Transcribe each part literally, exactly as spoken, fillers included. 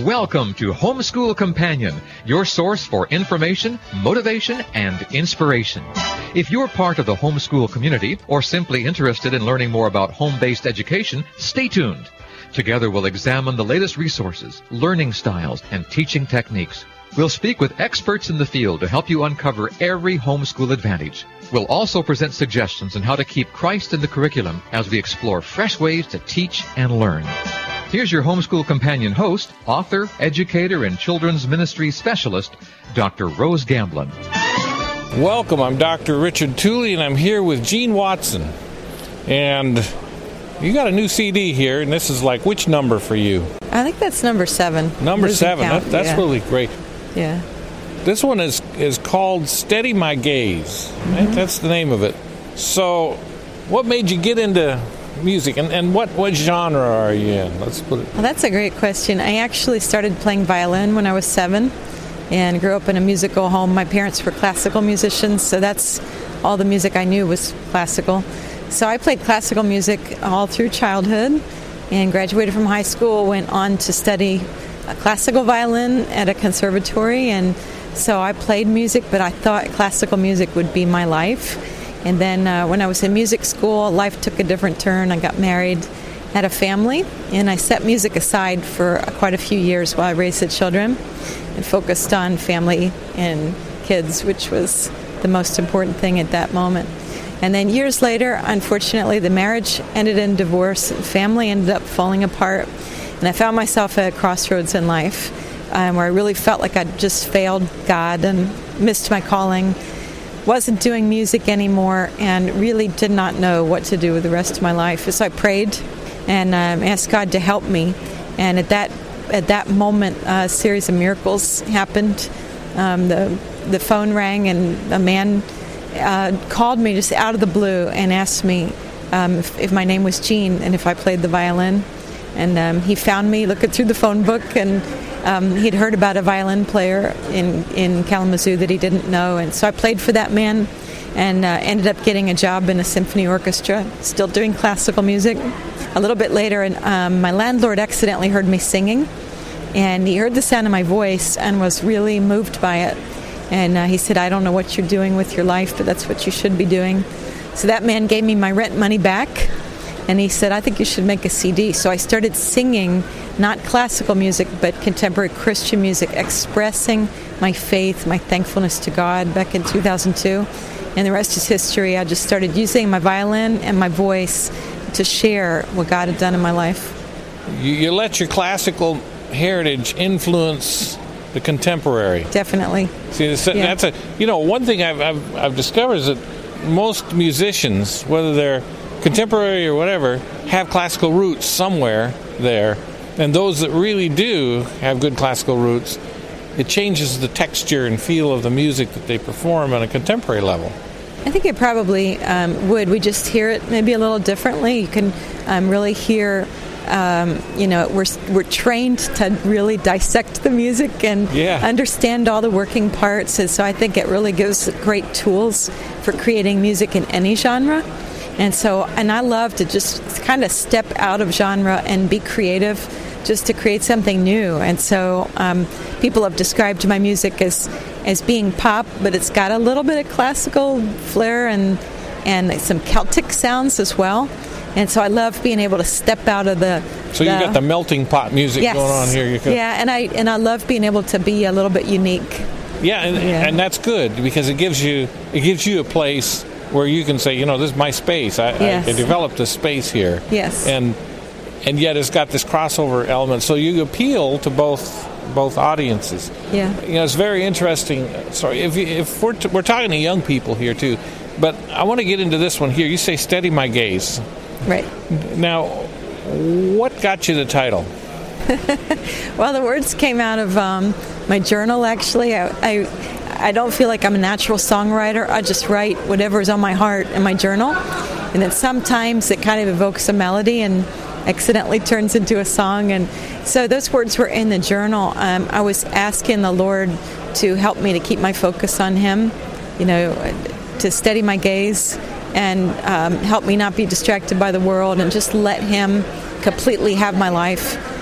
Welcome to Homeschool Companion, your source for information, motivation, and inspiration. If you're part of the homeschool community or simply interested in learning more about home-based education, stay tuned. Together we'll examine the latest resources, learning styles, and teaching techniques. We'll speak with experts in the field to help you uncover every homeschool advantage. We'll also present suggestions on how to keep Christ in the curriculum as we explore fresh ways to teach and learn. Here's your Homeschool Companion host, author, educator, and children's ministry specialist, Doctor Rose Gamblin. Welcome. I'm Doctor Richard Tooley, and I'm here with Gene Watson. And you got a new C D here, and this is like which number for you? I think that's number seven. Number Losing seven. count. That, that's yeah. really great. Yeah. This one is, is called Steady My Gaze. Right? Mm-hmm. That's the name of it. So what made you get into music, and, and what, what genre are you in? Let's put it. Well, that's a great question. I actually started playing violin when I was seven and grew up in a musical home. My parents were classical musicians, so that's all the music I knew was classical. So I played classical music all through childhood and graduated from high school, went on to study classical violin at a conservatory, and so I played music, but I thought classical music would be my life. And then uh, when I was in music school, life took a different turn. I got married, had a family, and I set music aside for quite a few years while I raised the children and focused on family and kids, which was the most important thing at that moment. And then years later, unfortunately, the marriage ended in divorce. Family ended up falling apart. And I found myself at a crossroads in life um, where I really felt like I'd just failed God and missed my calling. Wasn't doing music anymore and really did not know what to do with the rest of my life. So I prayed and um, asked God to help me. And at that at that moment, a series of miracles happened. Um, the the phone rang and a man uh, called me just out of the blue and asked me um, if, if my name was Jean and if I played the violin. And um, he found me looking through the phone book, and um, he'd heard about a violin player in, in Kalamazoo that he didn't know. And so I played for that man and uh, ended up getting a job in a symphony orchestra, still doing classical music. A little bit later, and, um, my landlord accidentally heard me singing, and he heard the sound of my voice and was really moved by it. And uh, he said, I don't know what you're doing with your life, but that's what you should be doing. So that man gave me my rent money back. And he said, I think you should make a C D. So I started singing, not classical music, but contemporary Christian music, expressing my faith, my thankfulness to God back in two thousand two. And the rest is history. I just started using my violin and my voice to share what God had done in my life. You, you let your classical heritage influence the contemporary. Definitely. See, that's, yeah. that's a, you know, one thing I've, I've, I've discovered is that most musicians, whether they're contemporary or whatever, have classical roots somewhere there, and those that really do have good classical roots, it changes the texture and feel of the music that they perform on a contemporary level. I think it probably um, would. We just hear it maybe a little differently. You can um, really hear, um, you know, we're we're trained to really dissect the music and yeah. understand all the working parts, and so I think it really gives great tools for creating music in any genre. And so, and I love to just kind of step out of genre and be creative, just to create something new. And so, um, people have described my music as as being pop, but it's got a little bit of classical flair and and some Celtic sounds as well. And so, I love being able to step out of the. So you got the melting pot music yes. going on here. You can, yeah, and I and I love being able to be a little bit unique. Yeah, and, yeah. and that's good because it gives you it gives you a place where you can say, you know, this is my space. I, yes. I, I developed a space here. Yes. And and yet it's got this crossover element. So you appeal to both both audiences. Yeah. You know, it's very interesting. Sorry, if you, if we're t- we're talking to young people here too, but I want to get into this one here. You say "Steady My Gaze." Right. Now, what got you the title? Well, the words came out of um, my journal. Actually, I. I I don't feel like I'm a natural songwriter. I just write whatever's on my heart in my journal. And then sometimes it kind of evokes a melody and accidentally turns into a song. And so those words were in the journal. Um, I was asking the Lord to help me to keep my focus on Him, you know, to steady my gaze and um, help me not be distracted by the world and just let Him completely have my life.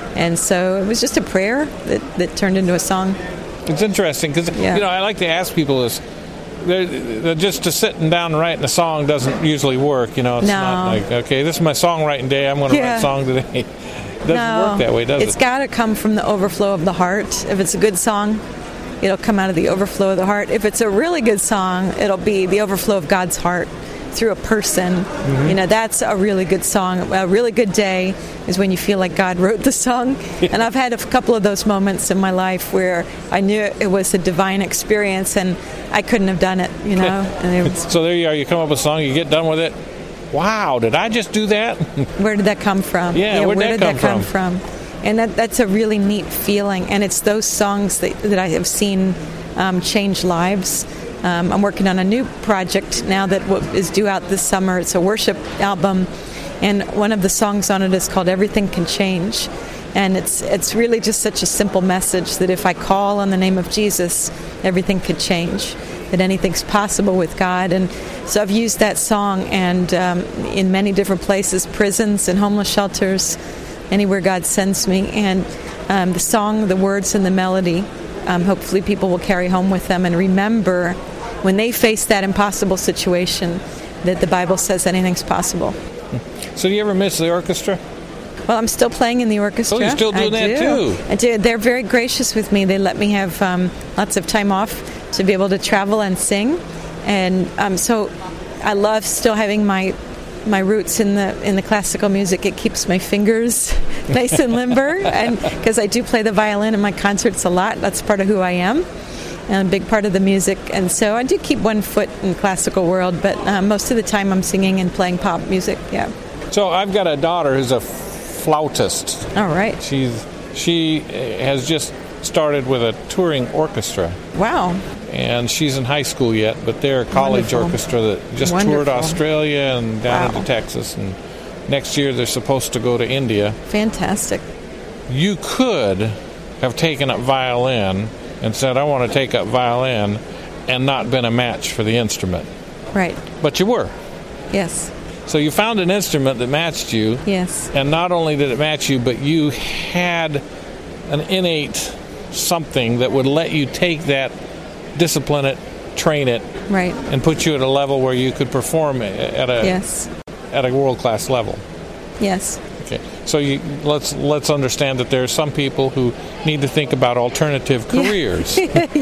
And so it was just a prayer that, that turned into a song. It's interesting because, Yeah. you know, I like to ask people is, they're, they're just to sitting down and writing a song doesn't usually work. You know, it's No. not like, okay, this is my songwriting day, I'm going to Yeah. write a song today. It doesn't No, work that way, does it's it? got to come from the overflow of the heart. If it's a good song, it'll come out of the overflow of the heart. If it's a really good song, it'll be the overflow of God's heart through a person. Mm-hmm. You know, that's a really good song. A really good day is when you feel like God wrote the song. And I've had a couple of those moments in my life where I knew it was a divine experience and I couldn't have done it, you know. And it was, So there you are, you come up with a song, you get done with it. Wow, did I just do that? where did that come from? Yeah, where'd where that did come that come from? And that, that's a really neat feeling. And it's those songs that, that I have seen um, change lives. Um, I'm working on a new project now that w- is due out this summer. It's a worship album. And one of the songs on it is called Everything Can Change. And it's it's really just such a simple message that if I call on the name of Jesus, everything could change, that anything's possible with God. And so I've used that song and um, in many different places, prisons and homeless shelters, anywhere God sends me. And um, the song, the words, and the melody, um, hopefully people will carry home with them and remember when they face that impossible situation that the Bible says anything's possible. So do you ever miss the orchestra? Well, I'm still playing in the orchestra. Oh, you're still doing I that do. too? I do. They're very gracious with me. They let me have um, lots of time off to be able to travel and sing, and um, so I love still having my my roots in the in the classical music. It keeps my fingers nice and limber, and because I do play the violin in my concerts a lot, that's part of who I am, and a big part of the music. And so I do keep one foot in the classical world, but uh, most of the time I'm singing and playing pop music. Yeah. So I've got a daughter who's a flautist. All right. She's she has just started with a touring orchestra, Wow. and she's in high school yet, but they're a college Wonderful. orchestra that just toured Wonderful. Australia and down Wow. into Texas, and next year they're supposed to go to India. Fantastic. You could have taken up violin and said, I want to take up violin, and not been a match for the instrument. Right. But you were. Yes. So you found an instrument that matched you, Yes. and not only did it match you, but you had an innate something that would let you take that, discipline it, train it, Right. and put you at a level where you could perform at a Yes. at a world-class level. Yes. Okay, so you, let's let's understand that there are some people who need to think about alternative careers.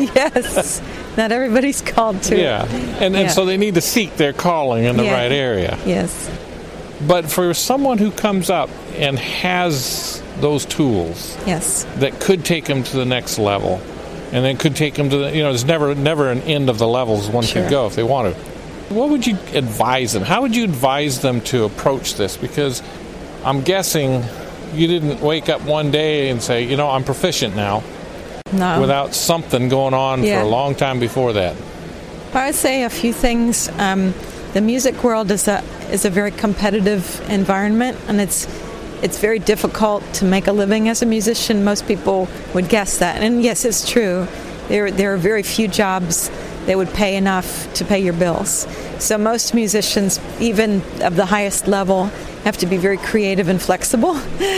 Yes. Not everybody's called to. Yeah, and, Yeah. and so they need to seek their calling in the Yeah. right area. Yes. But for someone who comes up and has those tools Yes. that could take them to the next level, and then could take them to the, you know, there's never never an end of the levels one Sure. could go if they want to. What would you advise them? How would you advise them to approach this? Because I'm guessing you didn't wake up one day and say, you know, I'm proficient now, No. without something going on Yeah. for a long time before that. I would say a few things. Um, the music world is a is a very competitive environment, and it's it's very difficult to make a living as a musician. Most people would guess that, and yes, it's true. There there are very few jobs that would pay enough to pay your bills. So most musicians, even of the highest level, have to be very creative and flexible.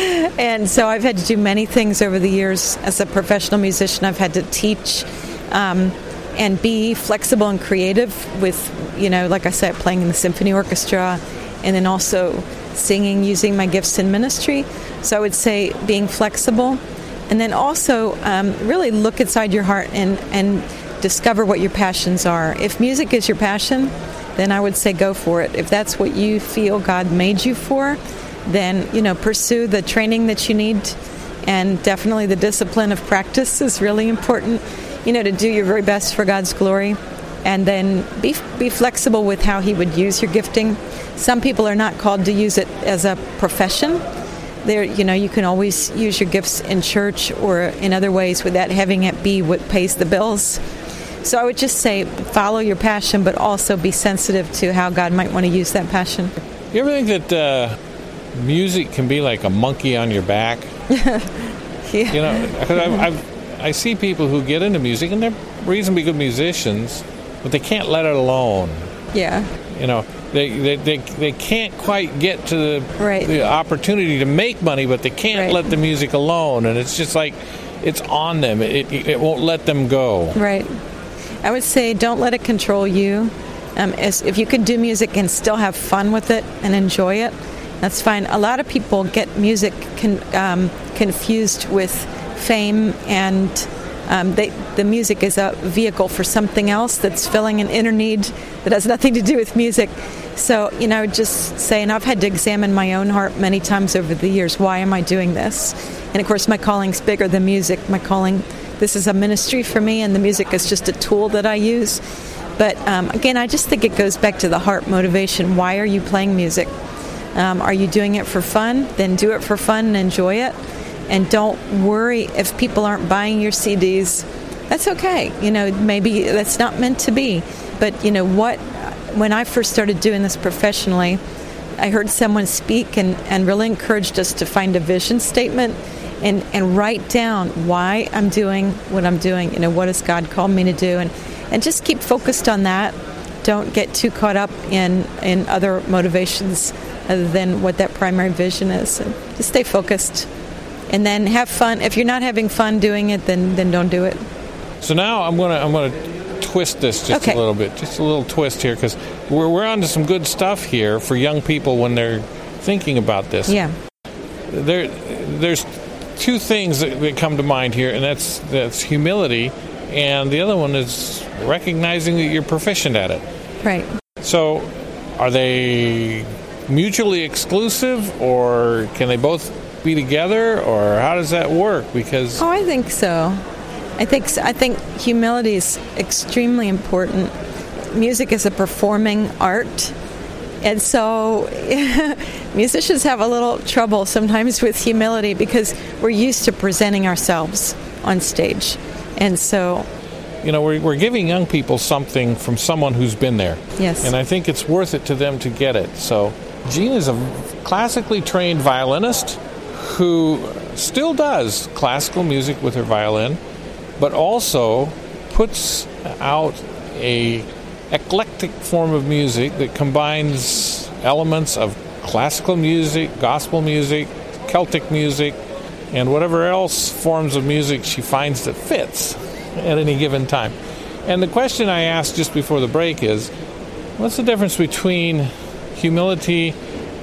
And so I've had to do many things over the years as a professional musician. I've had to teach um, and be flexible and creative with, you know, like I said, playing in the symphony orchestra, and then also singing, using my gifts in ministry. So I would say being flexible, and then also um, really look inside your heart and, and discover what your passions are. If music is your passion, then I would say go for it. If that's what you feel God made you for, then, you know, pursue the training that you need, and definitely the discipline of practice is really important, you know, to do your very best for God's glory, and then be be flexible with how He would use your gifting. Some people are not called to use it as a profession. There, you know, you can always use your gifts in church or in other ways without having it be what pays the bills. So I would just say follow your passion, but also be sensitive to how God might want to use that passion. You ever think that uh, music can be like a monkey on your back? Yeah. You know, because I've, I've, I see people who get into music and they're reasonably good musicians, but they can't let it alone. Yeah. You know, They they, they, they can't quite get to the, right. the opportunity to make money, but they can't right. let the music alone. And it's just like it's on them. It, it, it won't let them go. Right. I would say don't let it control you. Um, as, if you can do music and still have fun with it and enjoy it, that's fine. A lot of people get music con, um, confused with fame, and um, they, the music is a vehicle for something else that's filling an inner need that has nothing to do with music. So, you know, just say, and I've had to examine my own heart many times over the years. Why am I doing this? And of course, my calling's bigger than music. My calling, this is a ministry for me, and the music is just a tool that I use. But um, again, I just think it goes back to the heart motivation. Why are you playing music? Um, are you doing it for fun? Then do it for fun and enjoy it. And don't worry if people aren't buying your C Ds. That's okay. You know, maybe that's not meant to be. But, you know, what? When I first started doing this professionally, I heard someone speak and, and really encouraged us to find a vision statement and, and write down why I'm doing what I'm doing. You know, what has God called me to do? And, and just keep focused on that. Don't get too caught up in, in other motivations other than what that primary vision is. And just stay focused. And then have fun. If you're not having fun doing it, then, then don't do it. So now I'm gonna I'm gonna twist this just okay. a little bit, just a little twist here, because we're we're onto some good stuff here for young people when they're thinking about this. Yeah. There, there's two things that, that come to mind here, and that's that's humility, and the other one is recognizing that you're proficient at it. Right. So, are they mutually exclusive, or can they both be together, or how does that work? Because oh, I think so. I think so. I think humility is extremely important. Music is a performing art, and so musicians have a little trouble sometimes with humility because we're used to presenting ourselves on stage, and so. You know, we're, we're giving young people something from someone who's been there. Yes. And I think it's worth it to them to get it. So Jean is a classically trained violinist who still does classical music with her violin, but also puts out a eclectic form of music that combines elements of classical music, gospel music, Celtic music, and whatever else forms of music she finds that fits at any given time. And the question I asked just before the break is, what's the difference between humility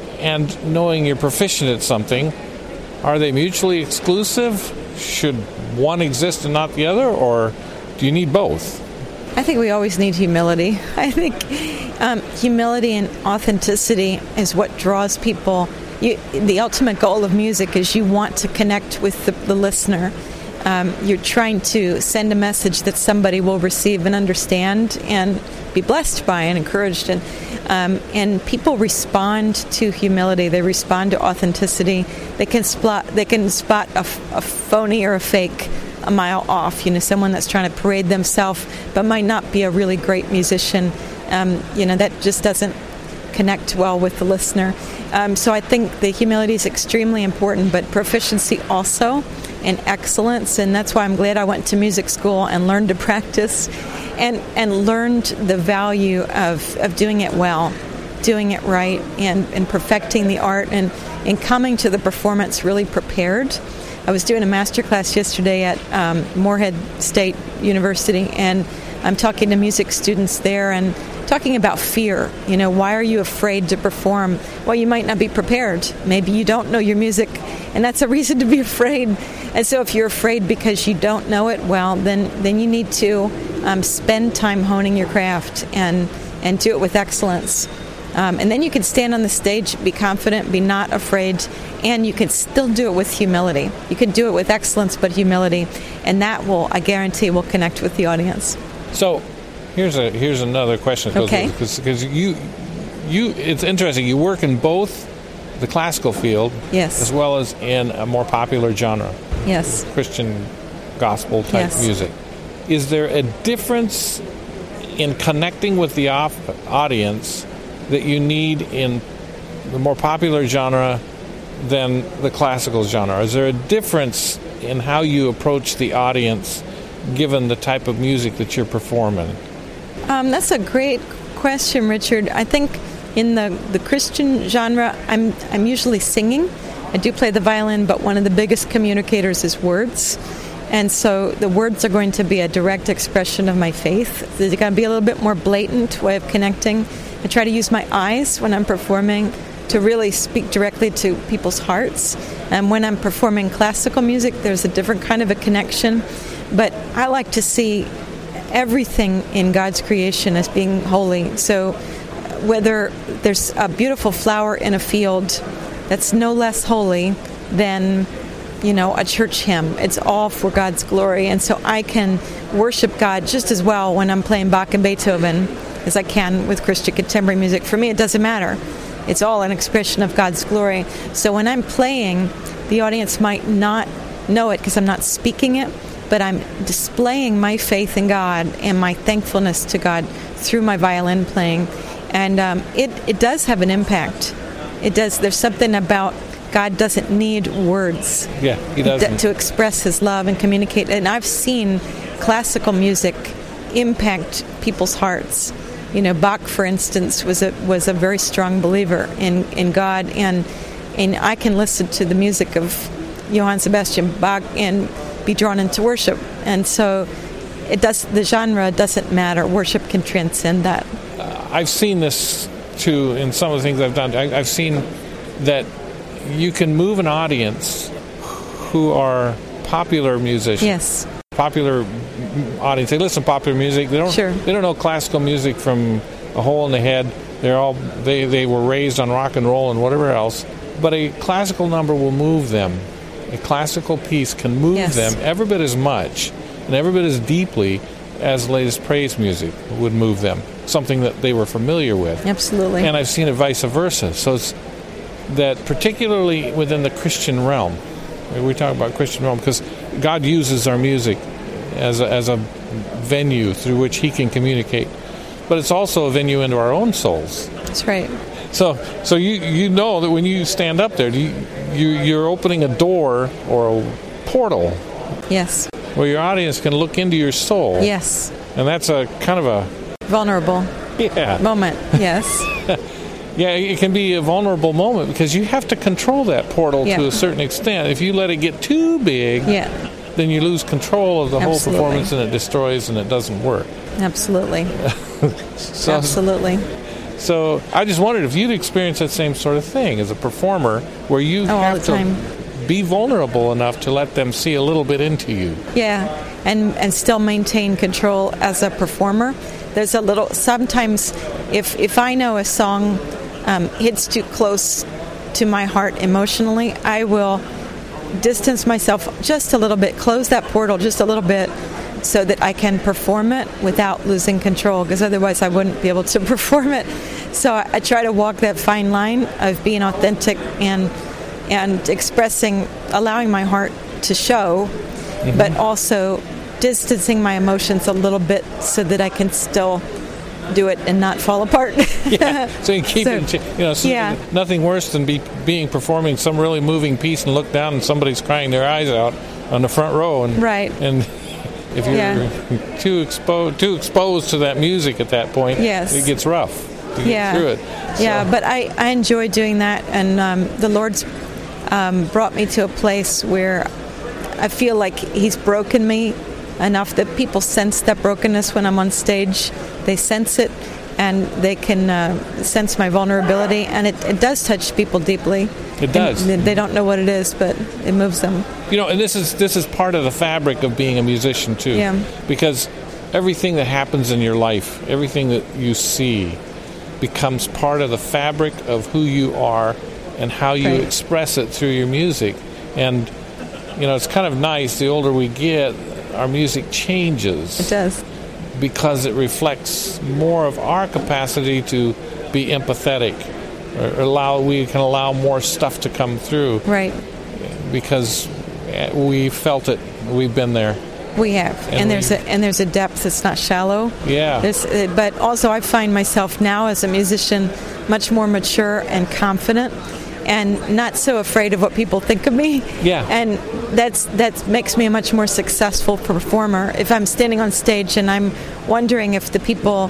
and knowing you're proficient at something? Are they mutually exclusive? Should one exist and not the other, or do you need both? I think we always need humility. I think um, humility and authenticity is what draws people. You, the ultimate goal of music is you want to connect with the, the listener. Um, you're trying to send a message that somebody will receive and understand and be blessed by and encouraged. And, um, and people respond to humility. They respond to authenticity. They can spot, they can spot a, a phony or a fake a mile off. You know, someone that's trying to parade themselves but might not be a really great musician. Um, you know, that just doesn't connect well with the listener. Um, so I think the humility is extremely important, but proficiency also, and excellence. And that's why I'm glad I went to music school and learned to practice and and learned the value of, of doing it well, doing it right, and, and perfecting the art, and, and coming to the performance really prepared. I was doing a master class yesterday at um, Morehead State University, and I'm talking to music students there and talking about fear. You know, why are you afraid to perform? Well, you might not be prepared. Maybe you don't know your music, and that's a reason to be afraid. And so if you're afraid because you don't know it well, then, then you need to um, spend time honing your craft and, and do it with excellence. Um, and then you can stand on the stage, be confident, be not afraid, and you can still do it with humility. You can do it with excellence but humility, and that will, I guarantee, will connect with the audience. So here's a here's another question. Okay. Because you you it's interesting. You work in both the classical field, yes, as well as in a more popular genre, yes, Christian gospel type yes. music. Is there a difference in connecting with the off- audience that you need in the more popular genre than the classical genre? Is there a difference in how you approach the audience given the type of music that you're performing? Um, that's a great question, Richard. I think in the, the Christian genre, I'm I'm usually singing. I do play the violin, but one of the biggest communicators is words. And so the words are going to be a direct expression of my faith. They're going to be a little bit more blatant way of connecting. I try to use my eyes when I'm performing to really speak directly to people's hearts. And when I'm performing classical music, there's a different kind of a connection. But I like to see everything in God's creation as being holy. So whether there's a beautiful flower in a field that's no less holy than, you know, a church hymn. It's all for God's glory. And so I can worship God just as well when I'm playing Bach and Beethoven as I can with Christian contemporary music. For me, it doesn't matter. It's all an expression of God's glory. So when I'm playing, the audience might not know it because I'm not speaking it, but I'm displaying my faith in God and my thankfulness to God through my violin playing. And um, it, it does have an impact. It does. There's something about God doesn't need words yeah, he doesn't. to express his love and communicate. And I've seen classical music impact people's hearts. You know, Bach, for instance, was a was a very strong believer in, in God, and and I can listen to the music of Johann Sebastian Bach and be drawn into worship. And so it does. The genre doesn't matter. Worship can transcend that. Uh, I've seen this too in some of the things I've done. I, I've seen that you can move an audience who are popular musicians. Yes. Popular audience. They listen to popular music. They don't. Sure. They don't know classical music from a hole in the head. They're all. They they were raised on rock and roll and whatever else. But a classical number will move them. A classical piece can move yes. them every bit as much and every bit as deeply as latest praise music would move them. Something that they were familiar with. Absolutely. And I've seen it vice versa. So it's that particularly within the Christian realm. We talk about Christian realm because God uses our music as a, as a venue through which he can communicate. But it's also a venue into our own souls. That's right. So so you you know that when you stand up there, you, you, you're opening a door or a portal. Yes. Where your audience can look into your soul. Yes. And that's a kind of a... vulnerable yeah. moment, yes. Yeah, it can be a vulnerable moment because you have to control that portal yeah. to a certain extent. If you let it get too big, yeah. then you lose control of the Absolutely. whole performance and it destroys and it doesn't work. Absolutely. so, Absolutely. So I just wondered if you'd experienced that same sort of thing as a performer where you oh, have all the to time. be vulnerable enough to let them see a little bit into you. Yeah, and, and still maintain control as a performer. There's a little, sometimes if, if I know a song um, hits too close to my heart emotionally, I will distance myself just a little bit, close that portal just a little bit so that I can perform it without losing control, because otherwise I wouldn't be able to perform it. So I, I try to walk that fine line of being authentic and and expressing, allowing my heart to show, mm-hmm. but also distancing my emotions a little bit so that I can still do it and not fall apart. yeah. So you keep so, it, you know, so yeah. nothing worse than be, being performing some really moving piece and look down and somebody's crying their eyes out on the front row. And, right. And if you're yeah. too exposed too exposed to that music at that point, yes. it gets rough to yeah. get through it. So. Yeah, but I, I enjoy doing that, and um, the Lord's um, brought me to a place where I feel like he's broken me enough that people sense that brokenness when I'm on stage. They sense it, and they can uh, sense my vulnerability, and it, it does touch people deeply. It does. And they don't know what it is, but it moves them. You know, and this is this is part of the fabric of being a musician too. Yeah. Because everything that happens in your life, everything that you see, becomes part of the fabric of who you are and how you right. express it through your music. And you know, it's kind of nice. The older we get, our music changes. It does. Because it reflects more of our capacity to be empathetic, or allow we can allow more stuff to come through. Right. Because we felt it, we've been there. We have, and, and there's a and there's a depth that's not shallow. Yeah. There's, uh, but also, I find myself now as a musician much more mature and confident, and not so afraid of what people think of me. Yeah. And that's that makes me a much more successful performer. If I'm standing on stage and I'm wondering if the people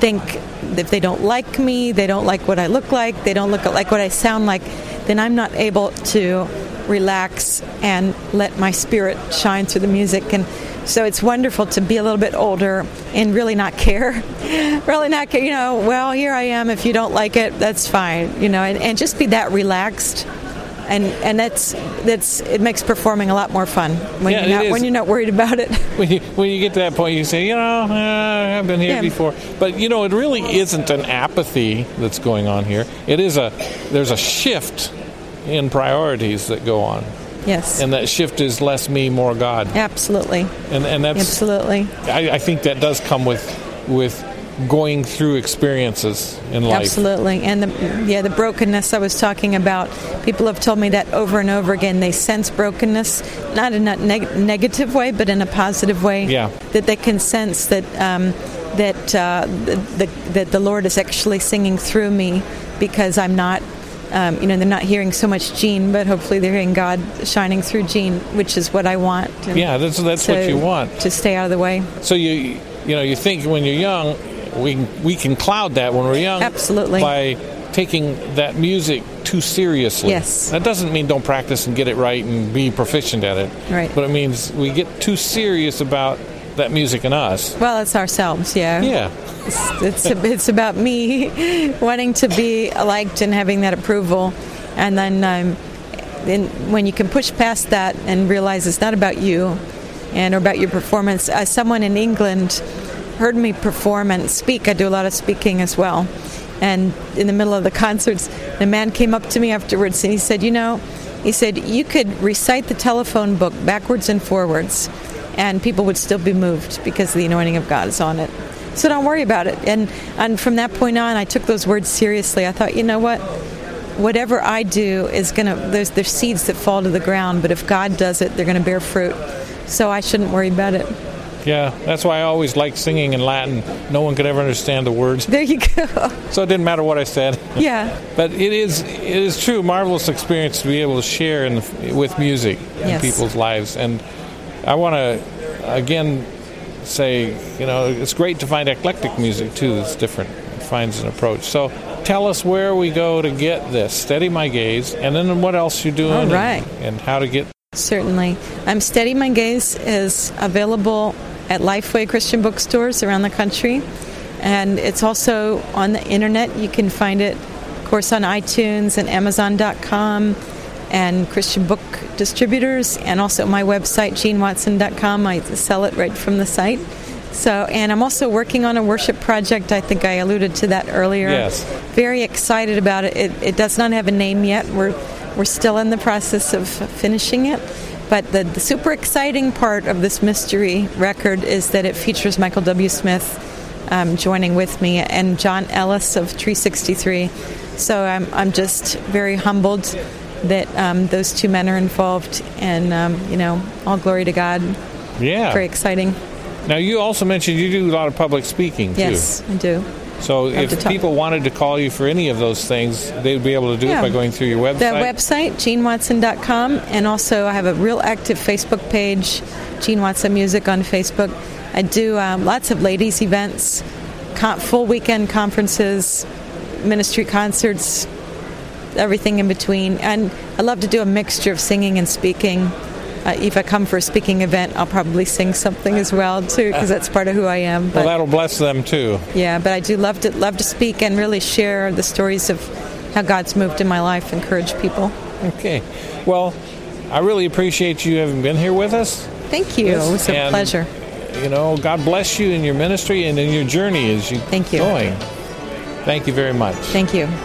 think if they don't like me, they don't like what I look like, they don't look like what I sound like, then I'm not able to relax and let my spirit shine through the music. And so it's wonderful to be a little bit older and really not care. really not care. You know, well, here I am. If you don't like it, that's fine. You know, and, and just be that relaxed. And and that's that's it makes performing a lot more fun when yeah, you're not when you're not worried about it. When you when you get to that point, you say, you know, uh, I've been here yeah. before. But you know, it really isn't an apathy that's going on here. It is a there's a shift in priorities that go on. Yes. And that shift is less me, more God. Absolutely. And and that's absolutely. I, I think that does come with with. going through experiences in life. Absolutely. And the yeah, the brokenness I was talking about, people have told me that over and over again. They sense brokenness, not in a neg- negative way, but in a positive way. Yeah. That they can sense that um, that uh, the, the, that the Lord is actually singing through me, because I'm not, um, you know, they're not hearing so much Jean, but hopefully they're hearing God shining through Jean, which is what I want. And yeah, that's that's so what you want. To stay out of the way. So you you know you think when you're young. We we can cloud that when we're young. Absolutely. By taking that music too seriously. Yes. That doesn't mean don't practice and get it right and be proficient at it. Right. But it means we get too serious about that music and us. Well, it's ourselves, yeah. Yeah. It's it's, it's about me wanting to be liked and having that approval, and then um, then when you can push past that and realize it's not about you and or about your performance. Uh, someone in England heard me perform and speak. I do a lot of speaking as well. And in the middle of the concerts, a man came up to me afterwards and he said, you know, he said, you could recite the telephone book backwards and forwards and people would still be moved because the anointing of God is on it. So don't worry about it. And and from that point on, I took those words seriously. I thought, you know what? Whatever I do is going to, there's, there's seeds that fall to the ground, but if God does it, they're going to bear fruit. So I shouldn't worry about it. Yeah, that's why I always liked singing in Latin. No one could ever understand the words. There you go. So it didn't matter what I said. Yeah. But it is it is true, marvelous experience to be able to share in the, with music in yes. people's lives. And I want to, again, say, you know, it's great to find eclectic music, too, that's different. It finds an approach. So tell us where we go to get this. Steady My Gaze, and then what else you're doing. All right. and, and how to get. Certainly. Um, Steady My Gaze is available at Lifeway Christian bookstores around the country, and it's also on the internet. You can find it, of course, on iTunes and Amazon dot com and Christian book distributors, and also my website, Jean Watson dot com. I sell it right from the site. So, and I'm also working on a worship project. I think I alluded to that earlier. Yes. Very excited about it. It, it does not have a name yet. We're we're still in the process of finishing it. But the, the super exciting part of this mystery record is that it features Michael W. Smith um, joining with me and John Ellis of Tree sixty-three. So I'm I'm just very humbled that um, those two men are involved, and um, you know, all glory to God. Yeah. Very exciting. Now you also mentioned you do a lot of public speaking too. Yes, I do. So if people wanted to call you for any of those things, they'd be able to do yeah. it by going through your website? The website, Jean Watson dot com, and also I have a real active Facebook page, Jean Watson Music on Facebook. I do um, lots of ladies' events, con- full weekend conferences, ministry concerts, everything in between. And I love to do a mixture of singing and speaking. Uh, if I come for a speaking event, I'll probably sing something as well, too, because that's part of who I am. But, well, that'll bless them, too. Yeah, but I do love to love to speak and really share the stories of how God's moved in my life, encourage people. Okay. Well, I really appreciate you having been here with us. Thank you. It was a and, pleasure. You know, God bless you in your ministry and in your journey as you Thank you. going. Thank you very much. Thank you.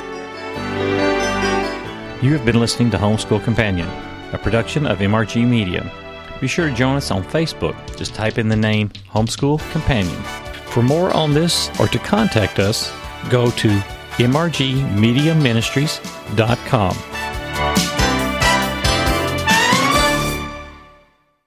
You have been listening to Homeschool Companion, a production of M R G Media. Be sure to join us on Facebook. Just type in the name Homeschool Companion. For more on this or to contact us, go to m r g media ministries dot com.